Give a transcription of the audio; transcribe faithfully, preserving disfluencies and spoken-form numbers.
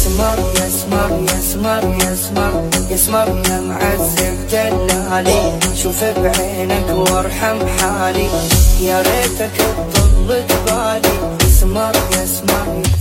يسمر يسمر يسمر يسمر يسمر يا معذب دلالي، شوف بعينك وارحم حالي، يا ريتك تضل تبالي. يسمر يسمر